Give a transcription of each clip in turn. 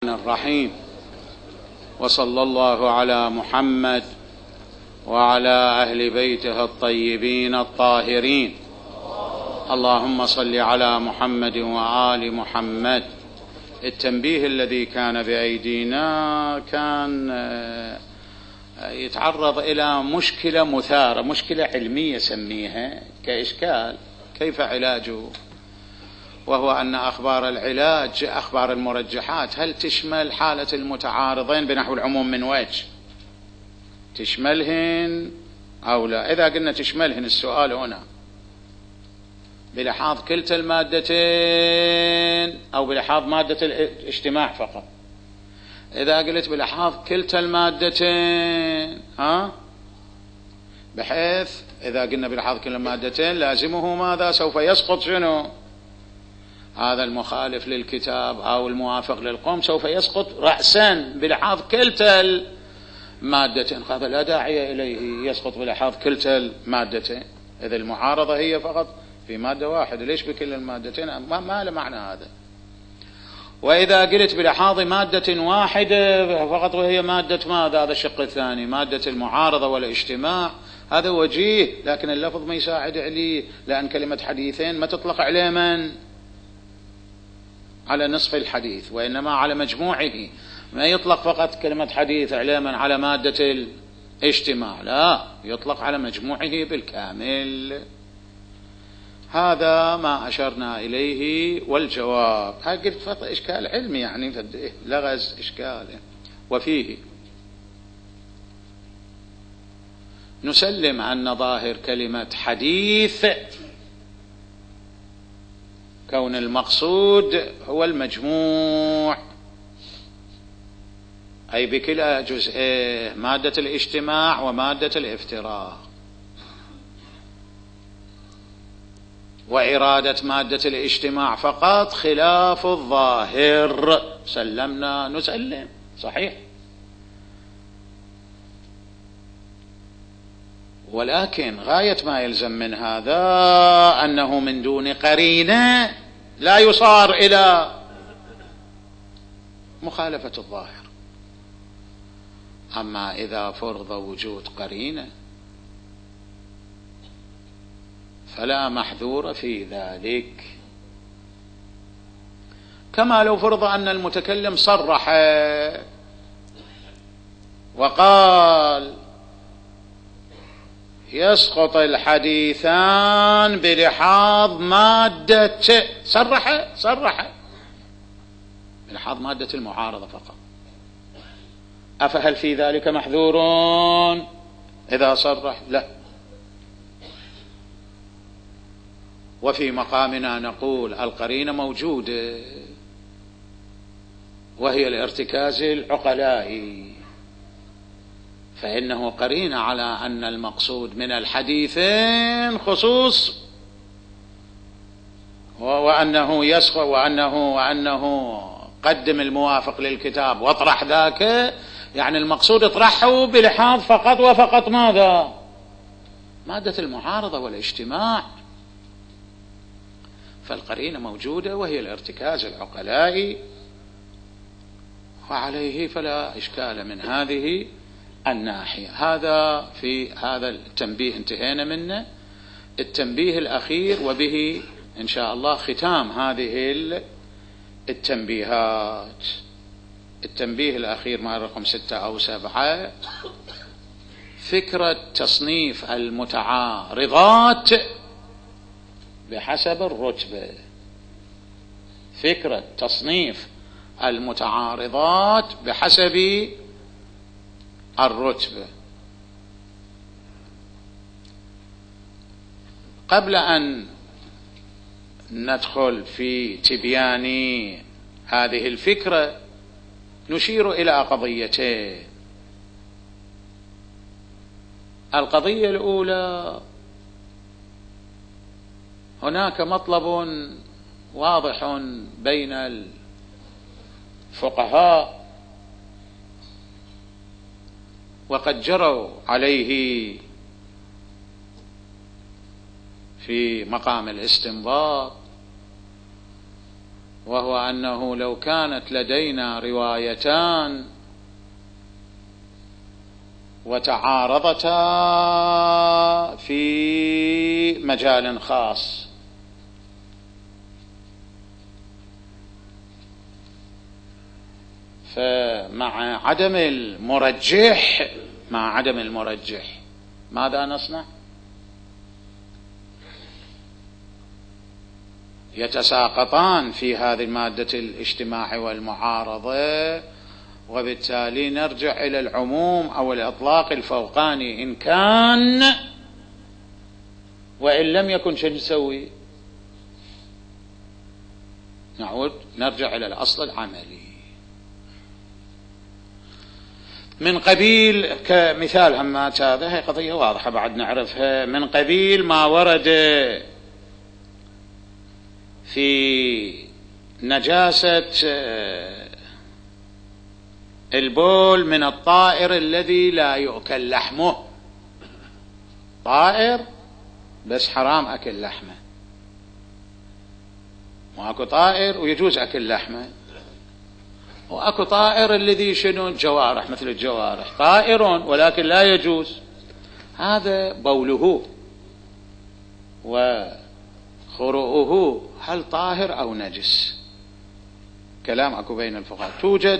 الرحيم، وصلى الله على محمد وعلى أهل بيته الطيبين الطاهرين. اللهم صل على محمد وآل محمد. التنبيه الذي كان بأيدينا كان يتعرض إلى مشكلة مثارة، مشكلة علمية سميها كإشكال كيف علاجه، وهو أن أخبار العلاج أخبار المرجحات هل تشمل حالة المتعارضين بنحو العموم من وجه، تشملهن أو لا؟ إذا قلنا تشملهن السؤال هنا بلحاظ كلتا المادتين أو بلحاظ مادة الاجتماع فقط. إذا قلت بلحاظ كلتا المادتين بحيث إذا قلنا بلحاظ كلتا المادتين لازمه ماذا؟ سوف يسقط شنو؟ هذا المخالف للكتاب أو الموافق للقوم سوف يسقط رأسا بلحاظ كلتا المادتين، هذا لا داعي إليه، يسقط بلحاظ كلتا المادتين. إذا المعارضة هي فقط في مادة واحدة، ليش بكل المادتين؟ ما له معنى هذا. وإذا قلت بلحاظ مادة واحدة فقط وهي مادة ماذا؟ هذا الشق الثاني، مادة المعارضة والاجتماع، هذا وجيه، لكن اللفظ ما يساعد عليه، لأن كلمة حديثين ما تطلق عليه من؟ على نصف الحديث، وإنما على مجموعه، ما يطلق فقط كلمة حديث علما على مادة الاجتماع، لا، يطلق على مجموعه بالكامل. هذا ما أشرنا إليه. والجواب قلت فقط إشكال علمي، يعني لغز إشكال. وفيه نسلم أن ظاهر كلمة حديث كون المقصود هو المجموع، أي بكلا جزئيه، مادة الاجتماع ومادة الافتراق. وإرادة مادة الاجتماع فقط خلاف الظاهر. سلمنا نسلم، صحيح. ولكن غاية ما يلزم من هذا أنه من دون قرينة لا يصار إلى مخالفة الظاهر. أما إذا فرض وجود قرينة فلا محذور في ذلك، كما لو فرض أن المتكلم صرح وقال يسقط الحديثان بلحاظ مادة، صرح بلحاظ مادة المعارضة فقط، أفهل في ذلك محذور إذا صرح؟ لا. وفي مقامنا نقول القرينة موجودة، وهي الارتكاز العقلائي، فإنه قرينة على أن المقصود من الحديثين خصوص، وأنه يسقط، وأنه قدم الموافق للكتاب واطرح ذاك، يعني المقصود اطرحه بلحاظ فقط وفقط ماذا؟ مادة المعارضة والاجتماع. فالقرينة موجودة وهي الارتكاز العقلائي، وعليه فلا إشكال من هذه الناحية. هذا في هذا التنبيه انتهينا منه. التنبيه الأخير، وبه إن شاء الله ختام هذه التنبيهات. التنبيه الأخير مع رقم 6 أو 7، فكرة تصنيف المتعارضات بحسب الرتبة. فكرة تصنيف المتعارضات بحسب الرتبة. قبل أن ندخل في تبيان هذه الفكرة نشير إلى قضيتين. القضية الأولى، هناك مطلب واضح بين الفقهاء وقد جروا عليه في مقام الاستنباط، وهو أنه لو كانت لدينا روايتان وتعارضتا في مجال خاص، فمع عدم المرجح ماذا نصنع؟ يتساقطان في هذه المادة الاجتماع والمعارضة، وبالتالي نرجع إلى العموم أو الإطلاق الفوقاني إن كان، وإن لم يكن شو نسوي؟ نرجع إلى الأصل العملي. من قبيل كمثال همات هذا، هي قضية واضحة بعد نعرفها، من قبيل ما ورد في نجاسة البول من الطائر الذي لا يؤكل لحمه. طائر بس حرام أكل لحمه، واكو طائر ويجوز أكل لحمه، واكو طائر الذي شنو الجوارح، مثل الجوارح طائر ولكن لا يجوز، هذا بوله وخروؤه هل طاهر أو نجس؟ كلام أكو بين الفقهاء. توجد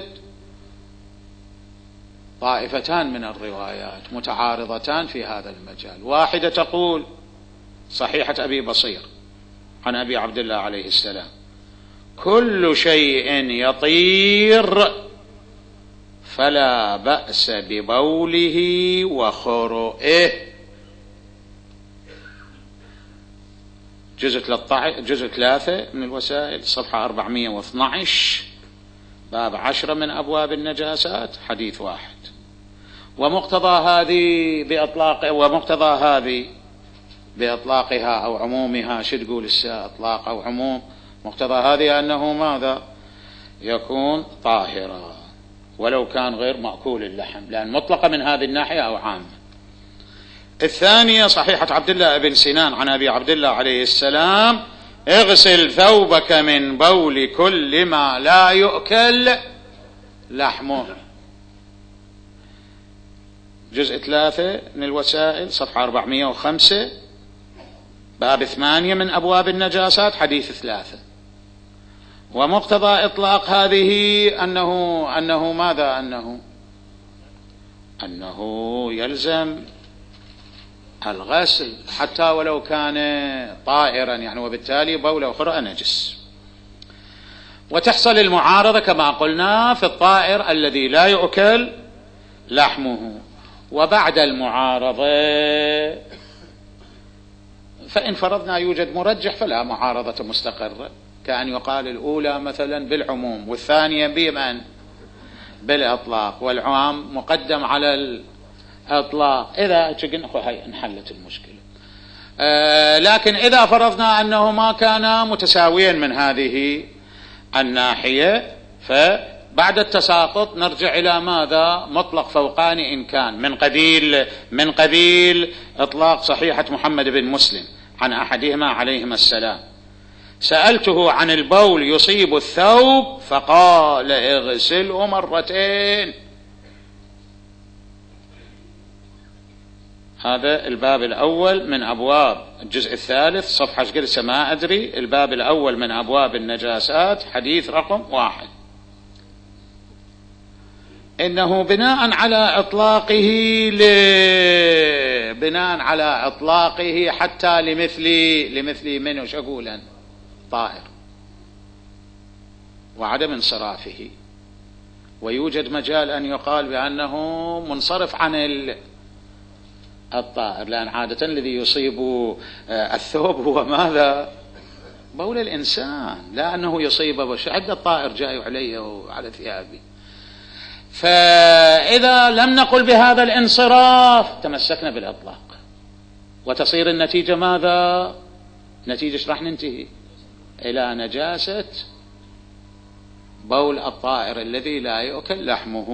طائفتان من الروايات متعارضتان في هذا المجال. واحدة تقول صحيحة أبي بصير عن أبي عبد الله عليه السلام: كل شيء يطير فلا بأس ببوله وخروئه. جزء 3 من الوسائل، صفحة 412، باب 10 من أبواب النجاسات، حديث 1. ومقتضى هذه بإطلاقها أو عمومها، شو تقول إطلاق أو عموم؟ مقتضى هذه أنه ماذا؟ يكون طاهرا ولو كان غير مأكول اللحم، لأن مطلقة من هذه الناحية أو عامة. الثانية صحيحة عبد الله بن سنان عن أبي عبد الله عليه السلام: اغسل ثوبك من بول كل ما لا يؤكل لحمه. جزء 3 من الوسائل، صفحة 405، باب 8 من أبواب النجاسات، حديث 3. ومقتضى إطلاق هذه أنه ماذا؟ أنه يلزم الغسل حتى ولو كان طائرا، يعني وبالتالي بوله وخروئه نجس. وتحصل المعارضة كما قلنا في الطائر الذي لا يؤكل لحمه. وبعد المعارضة فإن فرضنا يوجد مرجح فلا معارضة مستقرة، كأن يقال الأولى مثلا بالعموم والثانية بمن؟ بالإطلاق، والعام مقدم على الإطلاق. إذا انحلت المشكلة. لكن إذا فرضنا أنه ما كان متساويا من هذه الناحية، فبعد التساقط نرجع إلى ماذا؟ مطلق فوقاني إن كان من قبيل إطلاق صحيحة محمد بن مسلم عن أحدهما عليهما السلام: سألته عن البول يصيب الثوب فقال اغسله 2 مرة. هذا الباب الأول من أبواب الجزء 3، صفحة قرسة ما أدري، الباب الأول من أبواب النجاسات، حديث رقم 1. إنه بناء على إطلاقه حتى لمثل من وش أقولا طائر وعدم انصرافه. ويوجد مجال أن يقال بأنه منصرف عن الطائر، لأن عادة الذي يصيب الثوب هو ماذا؟ بول الإنسان، لا أنه يصيب عدة طائر جاي علي وعلى ثيابي. فإذا لم نقل بهذا الانصراف تمسكنا بالإطلاق، وتصير النتيجة ماذا؟ نتيجة راح ننتهي إلى نجاسة بول الطائر الذي لا يؤكل لحمه.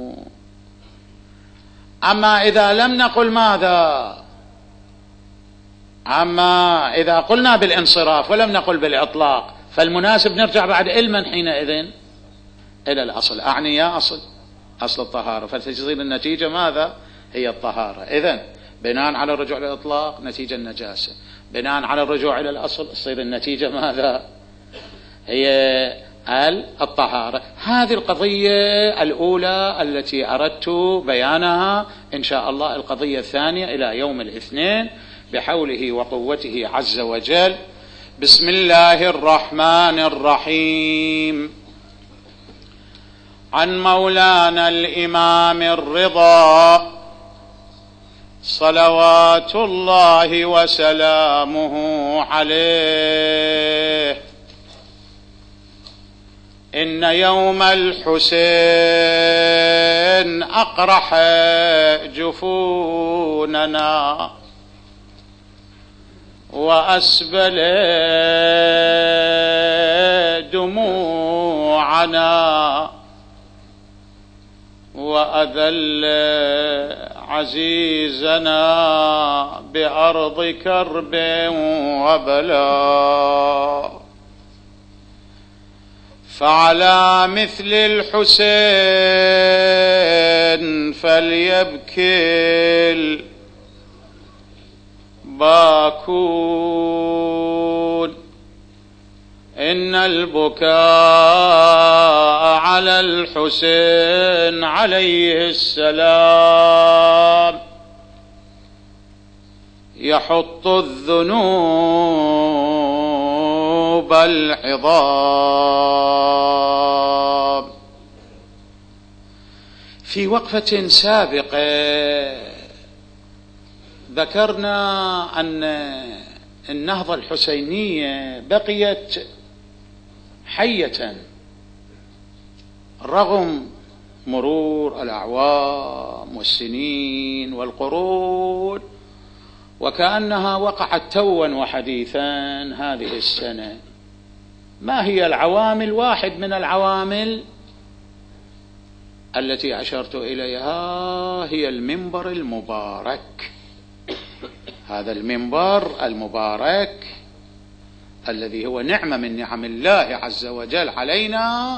أما إذا لم نقل ماذا؟ أما إذا قلنا بالانصراف ولم نقل بالإطلاق، فالمناسب نرجع بعد علما حينئذ إلى الأصل، أعني يا أصل الطهارة، فتصير النتيجة ماذا؟ هي الطهارة. إذن بناء على الرجوع إلى الإطلاق نتيجة النجاسة، بناء على الرجوع إلى الأصل تصير النتيجة ماذا؟ هي الطهارة. هذه القضية الأولى التي أردت بيانها، إن شاء الله القضية الثانية إلى يوم الاثنين بحوله وقوته عز وجل. بسم الله الرحمن الرحيم. عن مولانا الإمام الرضا صلوات الله وسلامه عليه: إن يوم الحسين أقرح جفوننا وأسبل دموعنا وأذل عزيزنا بأرض كرب وبلاء، فعلى مثل الحسين فليبكي الباكون، إن البكاء على الحسين عليه السلام يحط الذنوب العظام. في وقفة سابقة ذكرنا أن النهضة الحسينية بقيت حية رغم مرور الأعوام والسنين والقرون، وكأنها وقعت توا وحديثا هذه السنة. ما هي العوامل؟ واحد من العوامل التي أشرت إليها هي المنبر المبارك. هذا المنبر المبارك الذي هو نعمة من نعم الله عز وجل علينا،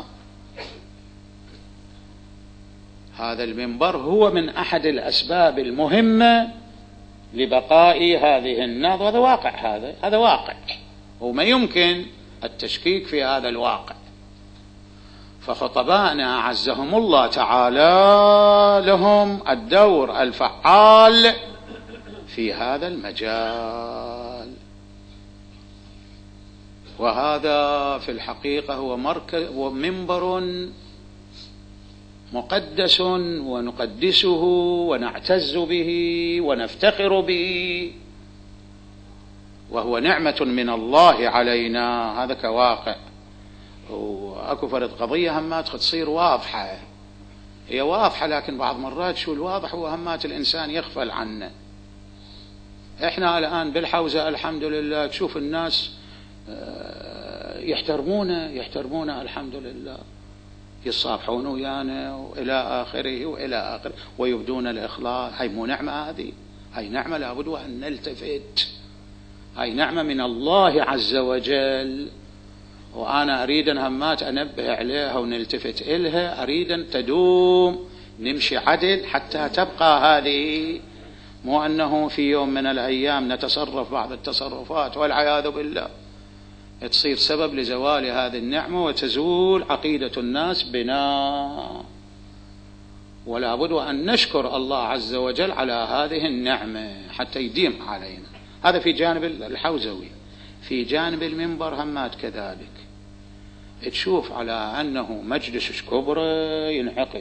هذا المنبر هو من أحد الأسباب المهمة لبقاء هذه النهضة. هذا واقع، هذا واقع وما يمكن التشكيك في هذا الواقع. فخطبائنا عزهم الله تعالى لهم الدور الفعال في هذا المجال، وهذا في الحقيقة هو مركز ومنبر مقدس ونقدسه ونعتز به ونفتخر به، وهو نعمة من الله علينا. هذا كواقع، وأكو فرد قضية همات تصير واضحة، هي واضحة، لكن بعض مرات شو الواضح هو همات الإنسان يغفل عنه. إحنا الآن بالحوزة الحمد لله تشوف الناس يحترمونه الحمد لله، يصافحون ويانا وإلى آخره ويبدون الإخلاص. هاي مو نعمة؟ هاي نعمة لابد أن نلتفت، هاي نعمة من الله عز وجل، وأنا أريد أن همات أنبه عليها ونلتفت إلها، أريد أن تدوم، نمشي عدل حتى تبقى هذه، مو أنه في يوم من الأيام نتصرف بعض التصرفات والعياذ بالله تصير سبب لزوال هذه النعمة وتزول عقيدة الناس بنا. ولا بد أن نشكر الله عز وجل على هذه النعمة حتى يديم علينا. هذا في جانب الحوزوي. في جانب المنبر همات كذلك تشوف على أنه مجلس كبرى ينعقد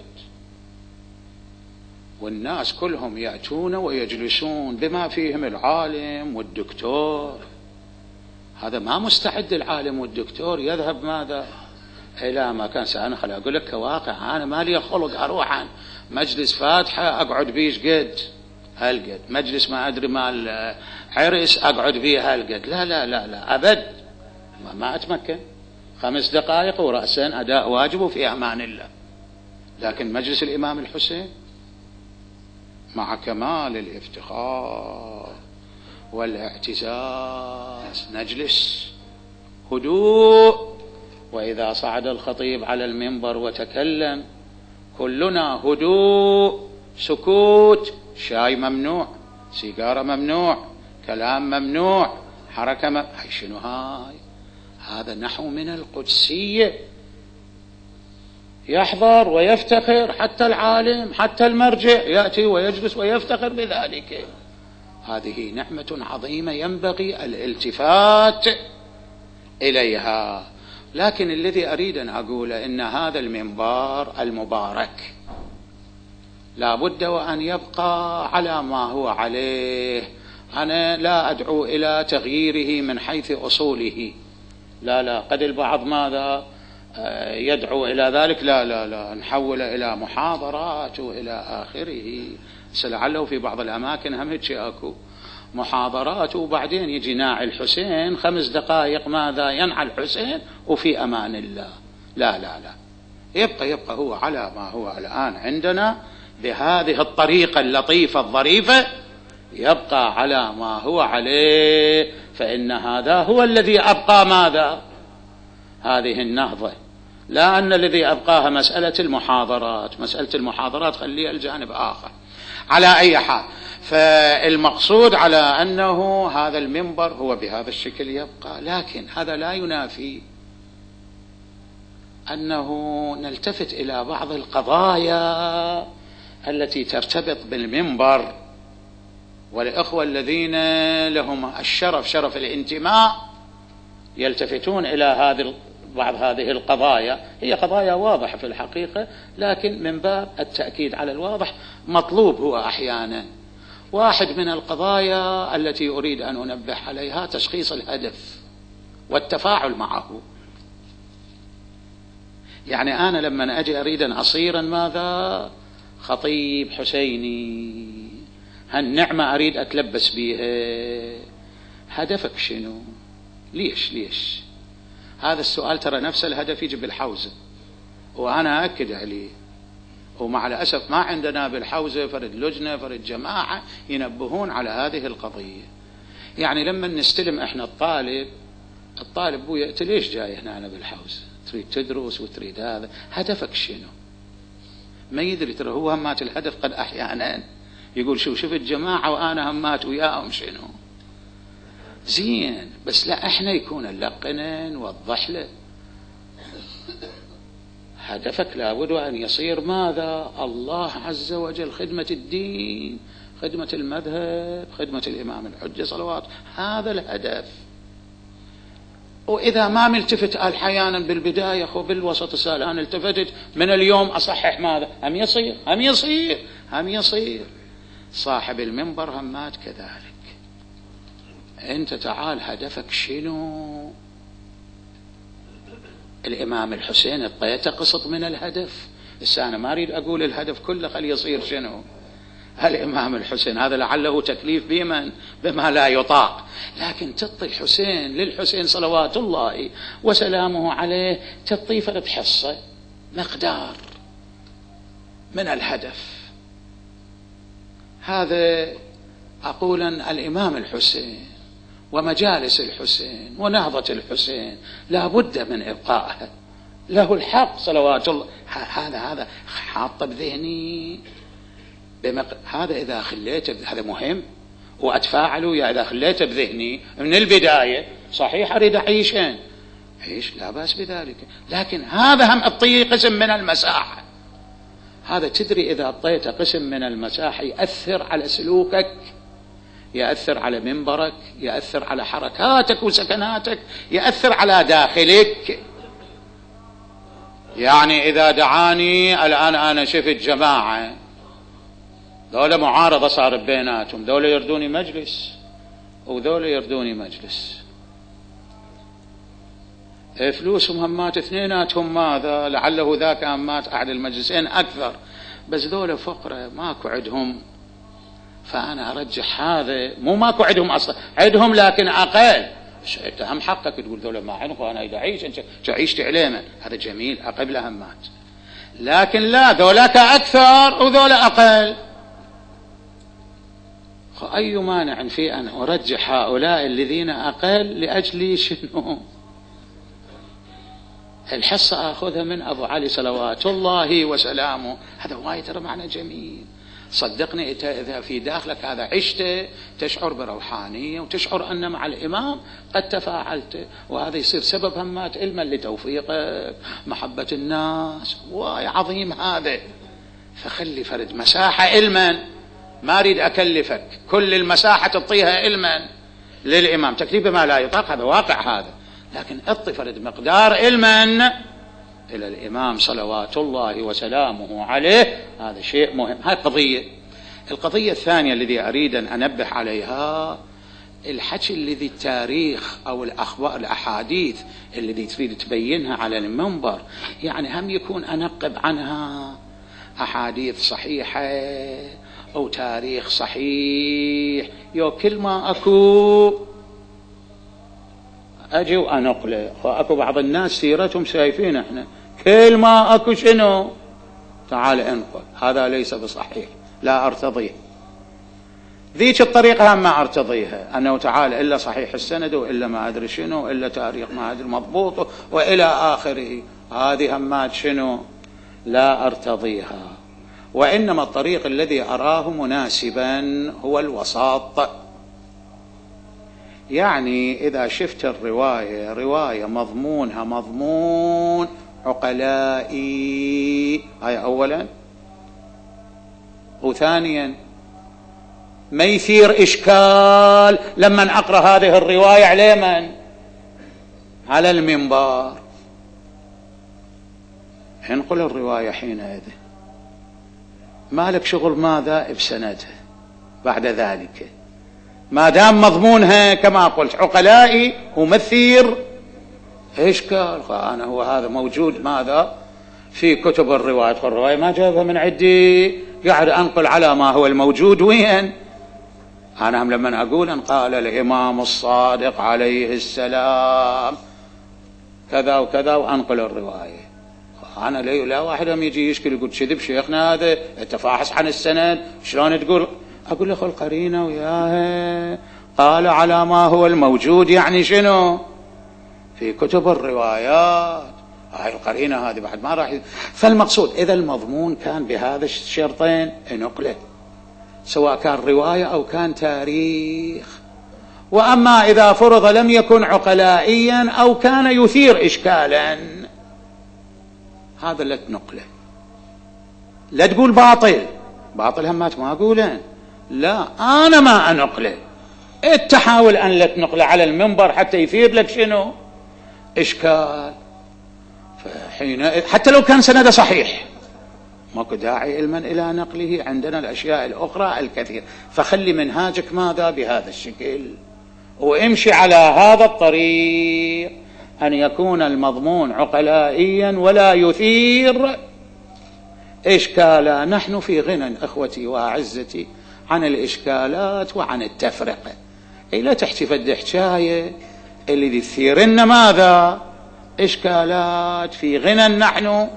والناس كلهم يأتون ويجلسون بما فيهم العالم والدكتور. هذا ما مستعد العالم والدكتور يذهب ماذا إلى ما كان. أنا خلي أقول لك كواقع، أنا ما لي خلق أروح عن مجلس فاتحة أقعد بيش قد هالقد، مجلس ما أدري مال عرس أقعد بيه هالقد، لا لا لا لا أبد، ما أتمكن. 5 دقائق ورأسا أداء واجبه في أمان الله. لكن مجلس الإمام الحسين مع كمال الافتخار والاعتزاز نجلس هدوء. وإذا صعد الخطيب على المنبر وتكلم كلنا هدوء، سكوت، شاي ممنوع، سيجارة ممنوع، كلام ممنوع، حركة هاي شنو هاي؟ هذا نحو من القدسية. يحضر ويفتخر، حتى العالم حتى المرجع يأتي ويجلس ويفتخر بذلك. هذه نعمة عظيمة ينبغي الالتفات إليها. لكن الذي أريد أن أقوله إن هذا المنبر المبارك لا بد وأن يبقى على ما هو عليه. أنا لا أدعو إلى تغييره من حيث أصوله، لا، قد البعض ماذا يدعو إلى ذلك، لا نحول إلى محاضرات وإلى آخره. لعله في بعض الأماكن هم هيك أكو محاضرات، وبعدين يجي ناعي الحسين 5 دقائق ماذا ينعى الحسين وفي أمان الله. لا، يبقى هو على ما هو الآن عندنا بهذه الطريقة اللطيفة الظريفة، يبقى على ما هو عليه، فإن هذا هو الذي أبقى ماذا هذه النهضة. لا أن الذي أبقاها مسألة المحاضرات خليها الجانب آخر. على أي حال، فالمقصود على أنه هذا المنبر هو بهذا الشكل يبقى، لكن هذا لا ينافي أنه نلتفت إلى بعض القضايا التي ترتبط بالمنبر. والإخوة الذين لهم الشرف، شرف الانتماء، يلتفتون إلى بعض هذه القضايا. هي قضايا واضحة في الحقيقة، لكن من باب التأكيد على الواضح مطلوب هو أحيانا. واحد من القضايا التي أريد أن أنبه عليها تشخيص الهدف والتفاعل معه. يعني أنا لما أجي أريد أن أصير ماذا خطيب حسيني، هالنعمة أريد أتلبس بيها، هدفك شنو؟ ليش؟ هذا السؤال ترى نفس الهدف يجي بالحوزة، وأنا أكد عليه. ومع الأسف ما عندنا بالحوزة فرد لجنة فرد جماعة ينبهون على هذه القضية. يعني لما نستلم إحنا الطالب بويا أنت ليش جاي هنا أنا بالحوزة؟ تريد تدرس وتريد هذا، هدفك شنو؟ ما يدري. ترى هو همات الهدف قد أحيانا يقول شوف الجماعة وأنا همات وياهم شنو زين، بس لا إحنا يكون نلقنا نوضح له هدفك لابد أن يصير ماذا الله عز وجل، خدمة الدين، خدمة المذهب، خدمة الإمام الحجة صلوات، هذا الهدف. وإذا ما ملتفت أحيانا بالبداية وبالوسط سال أنا التفتت من اليوم أصحح ماذا هم يصير صاحب المنبر همات كذلك. أنت تعال هدفك شنو؟ الإمام الحسين اعطيته قسط من الهدف. بس أنا ما أريد أقول الهدف كله خلي يصير شنو الإمام الحسين، هذا لعله تكليف بما لا يطاق. لكن تعطي الحسين للحسين صلوات الله وسلامه عليه، تعطي فرد حصة مقدار من الهدف. هذا أقولا الإمام الحسين ومجالس الحسين ونهضة الحسين لا بد من إبقائها، له الحق صلوات الله. هذا حاطة بذهني هذا إذا خليته هذا مهم وأتفاعله. إذا خليته بذهني من البداية صحيح أريد أعيش لا بأس بذلك، لكن هذا هم أعطيه قسم من المساحة. هذا تدري إذا أعطيته قسم من المساحة يأثر على سلوكك، يأثر على منبرك، يأثر على حركاتك وسكناتك، يأثر على داخلك. يعني إذا دعاني الآن أنا شفت جماعة ذولا معارضة صار بيناتهم، ذولا يردوني مجلس وذولا يردوني مجلس، فلوسهم همات اثنيناتهم ماذا، لعله ذاك همات أحد المجلسين أكثر، بس ذولا فقرة ماكو عدهم. فأنا أرجح هذا، مو ماكو عدهم أصلا، عدهم لكن أقل. أنت هم حقك تقول ذولا ما عندك وأنا إذا أعيش أنت عيشت علينا، هذا جميل أقبل همات. لكن لا، ذولاك أكثر وذولا أقل. أي مانع في أن أرجح هؤلاء الذين أقل لأجل شنو؟ الحصة أخذها من أبو علي صلوات الله وسلامه. هذا وايد ترى معنى جميل. صدقني إذا في داخلك هذا عشته تشعر بروحانية وتشعر أن مع الإمام قد تفاعلت، وهذا يصير سبب همات علما لتوفيقك، محبة الناس، واي عظيم هذا. فخلي فرد مساحة علما، ما أريد أكلفك كل المساحة تعطيها علما للإمام، تكليف ما لا يطاق، هذا واقع هذا، لكن اعطي فرد مقدار علما إلى الإمام صلوات الله وسلامه عليه، هذا شيء مهم. هذه قضية. القضية الثانية التي أريد أن أنبه عليها الحكي الذي التاريخ أو الأخبار الأحاديث التي تريد تبينها على المنبر، يعني هم يكون أنقب عنها أحاديث صحيحة أو تاريخ صحيح، يو كل ما أكو أجي وأنقله. وأكو بعض الناس سيرتهم شايفين إحنا كل ما أكو شنو تعال انقل، هذا ليس بصحيح، لا أرتضيه. ذيك الطريقة هم ما أرتضيها، أنه تعال إلا صحيح السند وإلا ما أدري شنو، إلا تاريخ ما أدري مضبوط وإلى آخره، هذه همات شنو لا أرتضيها. وإنما الطريق الذي أراه مناسبا هو الوساط. يعني إذا شفت الرواية رواية مضمونها مضمون عقلائي، هاي أولا، وثانيا ما يثير إشكال لما أقرأ هذه الرواية على من؟ على المنبر، انقل الرواية حينئذ، ما لك شغل ماذا بسندها بعد ذلك، ما دام مضمونها كما قلت عقلائي ومثير إشكال. أنا هو هذا موجود ماذا في كتب الرواية، والرواية ما جابها من عندي، قاعد أنقل على ما هو الموجود. وين أنا هم لما أقول أن قال الإمام الصادق عليه السلام كذا وكذا وأنقل الرواية، أنا لا واحد هم يجي يشكل يقول شذب شيخنا هذا التفاحص عن السند، شلون تقول؟ أقول له القرينة وياها قال على ما هو الموجود، يعني شنو في كتب الروايات، هاي القرينة هذه بعد ما راح. فالمقصود إذا المضمون كان بهذا الشرطين نقله، سواء كان رواية أو كان تاريخ. وأما إذا فرض لم يكن عقلائيا أو كان يثير إشكالا، هذا لا تنقله. لا تقول باطل، باطل همات ما أقوله، لا أنا ما أنقله، تحاول أن لا تنقله على المنبر حتى يثير لك شنو إشكال. فحين حتى لو كان سند صحيح ماكو داعي علما إلى نقله، عندنا الأشياء الأخرى الكثير. فخلي منهاجك ماذا بهذا الشكل، وامشي على هذا الطريق، أن يكون المضمون عقلائيا ولا يثير إشكالا. نحن في غنى أخوتي وأعزتي عن الإشكالات وعن التفرقة. لا تحكي فد حكاية اللي تثيرن ماذا إشكالات، في غنى نحن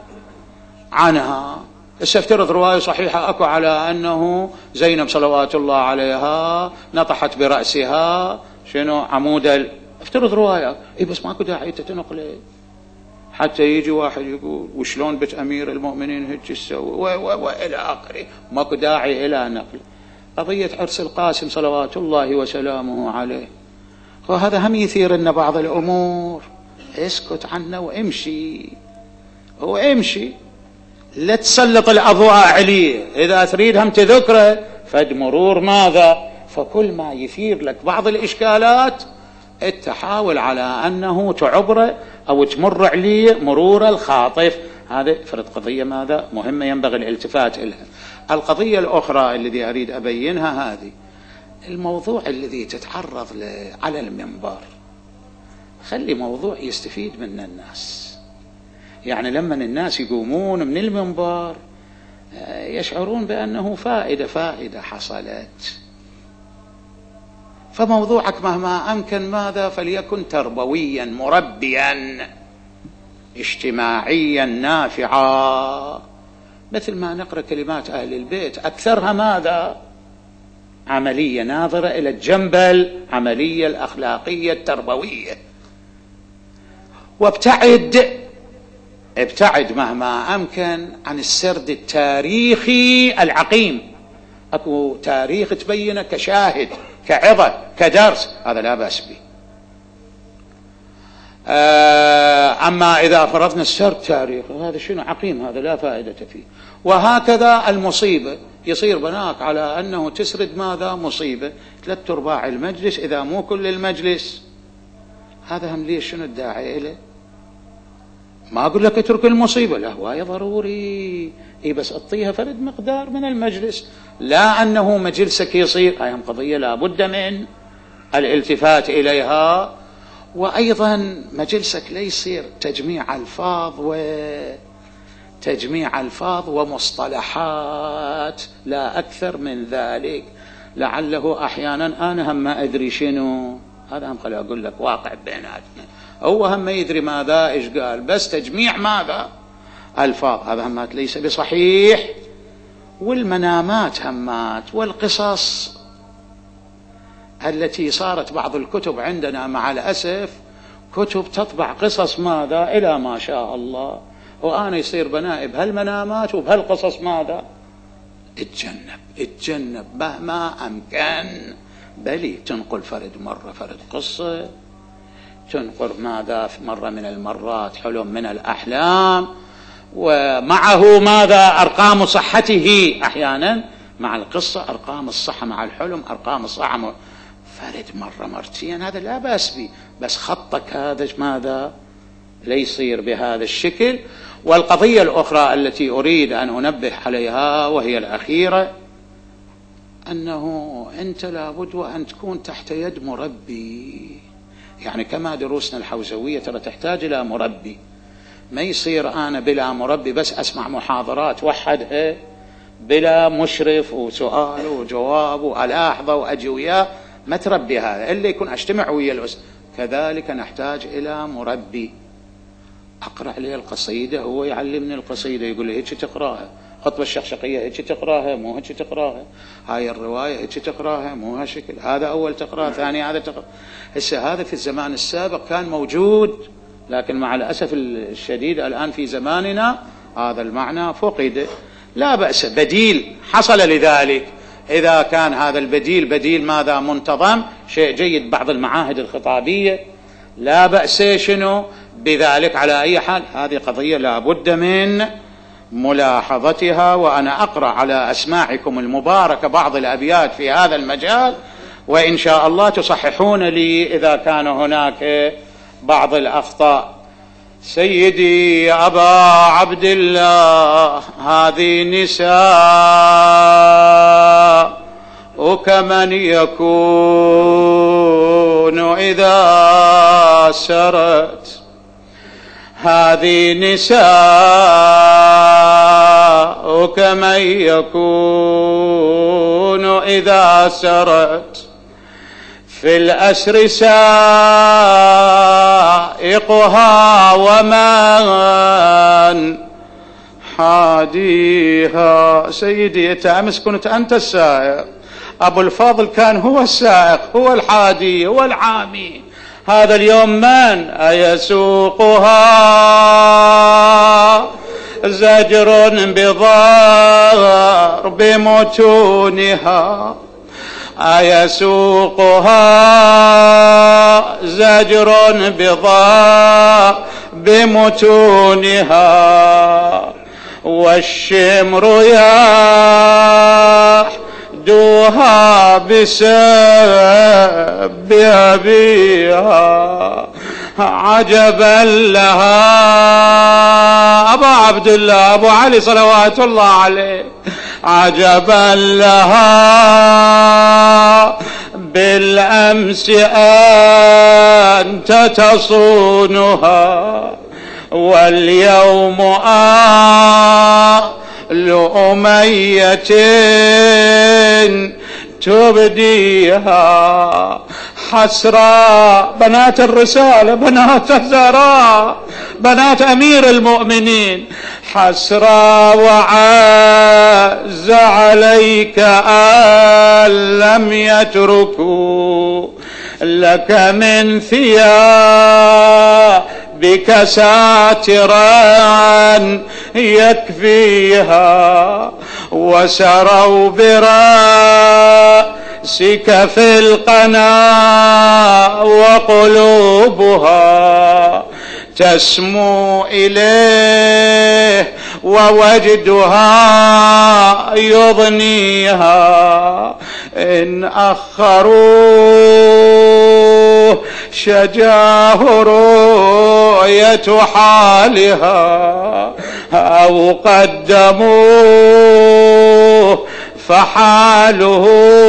عنها. استفترض رواية صحيحة أكو على أنه زينب صلوات الله عليها نطحت برأسها شنو عمود افترض رواية، بس ماكو داعي تتنقله حتى يجي واحد يقول وشلون بيت أمير المؤمنين هيك تسوي وإلى آخره، ماكو داعي إلى نقل. قضية عرس القاسم صلوات الله وسلامه عليه، وهذا هم يثير لنا بعض الأمور، اسكت عنه وامشي وامشي، لا تسلط الأضواء عليه. إذا تريد هم تذكره فد مرور ماذا، فكل ما يثير لك بعض الإشكالات تحاول على أنه تعبره أو تمر عليه مرور الخاطف. هذا فرد قضية ماذا مهمة ينبغي الالتفات إليها. القضية الأخرى التي أريد أبينها هذه الموضوع الذي تتعرض له على المنبر، خلي موضوع يستفيد منه الناس. يعني لما الناس يقومون من المنبر يشعرون بأنه فائدة حصلت. فموضوعك مهما أمكن ماذا فليكن تربويا مربيا اجتماعيا نافعا، مثل ما نقرأ كلمات أهل البيت أكثرها ماذا عملية، ناظرة إلى الجنب العملية الأخلاقية التربوية. وابتعد ابتعد مهما أمكن عن السرد التاريخي العقيم. أكو تاريخ تبينه كشاهد كعظة كدرس، هذا لا بأس به. أما إذا فرضنا السرد تاريخ هذا شنو عقيم، هذا لا فائدة فيه. وهكذا المصيبة يصير بناك على أنه تسرد ماذا مصيبة 3/4 المجلس إذا مو كل المجلس، هذا هم ليش شنو الداعي إليه؟ ما أقول لك اترك المصيبة، لا هواية ضروري، بس أعطيها فرد مقدار من المجلس، لا أنه مجلسك يصير. هاي هم قضية لا بد من الالتفات إليها. وأيضا مجلسك لا يصير تجميع ألفاظ ومصطلحات، لا أكثر من ذلك. لعله أحيانا أنا هم ما أدري شنو، هذا هم خلي أقول لك واقع بيناتنا، هو هم ما يدري ماذا إيش قال، بس تجميع ماذا ألفاظ، هذا همات ليس بصحيح. والمنامات همات والقصص التي صارت بعض الكتب عندنا مع الأسف كتب تطبع قصص ماذا إلى ما شاء الله، وأنا يصير بنائب هالمنامات وبهالقصص ماذا اتجنب مهما أمكن. بلي تنقل فرد قصة، تنقل ماذا في مرة من المرات حلم من الأحلام، ومعه ماذا أرقام صحته، أحيانا مع القصة أرقام الصحة، مع الحلم أرقام الصحة، فرد مرة مرتين، هذا لا بأس به، بس خطك هذا ماذا لا يصير بهذا الشكل. والقضية الأخرى التي أريد أن أنبه عليها وهي الأخيرة، أنه أنت لابد وأن تكون تحت يد مربي، يعني كما دروسنا الحوزوية ترى تحتاج إلى مربي. ما يصير أنا بلا مربي بس أسمع محاضرات وحدها بلا مشرف وسؤال وجواب وألاحظة وأجي وياه، ما تربي هذا إلا يكون أجتمع ويا الأستاذ. كذلك نحتاج إلى مربي، أقرأ لي القصيدة هو يعلمني القصيدة، يقول لي هيك تقراها، خطبة الشخشقية هيك تقراها مو هيك تقراها، هاي الرواية هيك تقراها مو هالشكل، هذا أول تقرأ ثاني هذا تقرأ. هسه هذا في الزمان السابق كان موجود، لكن مع الأسف الشديد الآن في زماننا هذا المعنى فقد. لا بأس، بديل حصل لذلك، إذا كان هذا البديل بديل ماذا منتظم، شيء جيد، بعض المعاهد الخطابية لا بأس شنو بذلك. على أي حال هذه قضية لا بد من ملاحظتها. وأنا أقرأ على أسماعكم المباركة بعض الأبيات في هذا المجال، وإن شاء الله تصححون لي إذا كان هناك بعض الأخطاء. سيدي يا أبا عبد الله، هذه نساء وكمن يكون إذا سرت، هذه نساء وكمن يكون إذا سرت، في الأسر سائقها ومن حاديها. سيدي أنت أمس كنت أنت السائق، أبو الفاضل كان هو السائق، هو الحادي، هو الحامي، هذا اليوم من أيسوقها زجر بضرب متونها، أيسوقها زجر بضرب متونها، والشمر يحدوها بسب أبيها، عجبا لها. أبا عبد الله أبو علي صلوات الله عليه، عجبا لها بالأمس أنت تصونها، واليوم آل أمية تبديها. حسرى بنات الرسالة، بنات الزهراء، بنات أمير المؤمنين، حسرى وعز عليك أن لم يتركوا لك من ثيابك ساترا يكفيها، وسروا برأسك في القنا وقلوبها تسمو إليه، ووجدها يضنيها. إن أخروه شجاه رؤية حالها، أو قدموه فحاله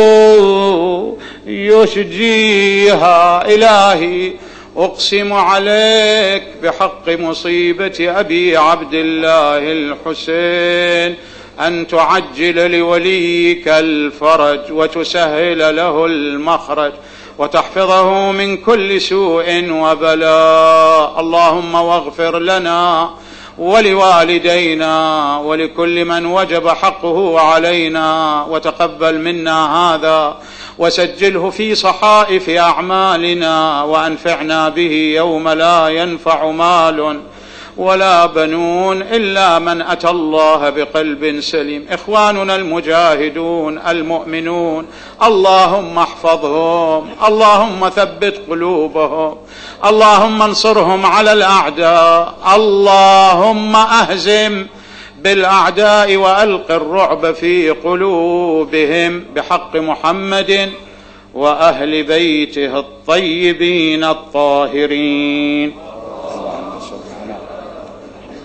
يشجيها. إلهي أقسم عليك بحق مصيبة أبي عبد الله الحسين أن تعجل لوليك الفرج، وتسهل له المخرج، وتحفظه من كل سوء وبلاء. اللهم واغفر لنا ولوالدينا ولكل من وجب حقه علينا، وتقبل منا هذا وسجله في صحائف أعمالنا، وأنفعنا به يوم لا ينفع مال ولا بنون إلا من أتى الله بقلب سليم. إخواننا المجاهدون المؤمنون اللهم احفظهم، اللهم ثبت قلوبهم، اللهم انصرهم على الأعداء، اللهم أهزم بالأعداء وألق الرعب في قلوبهم بحق محمد وأهل بيته الطيبين الطاهرين.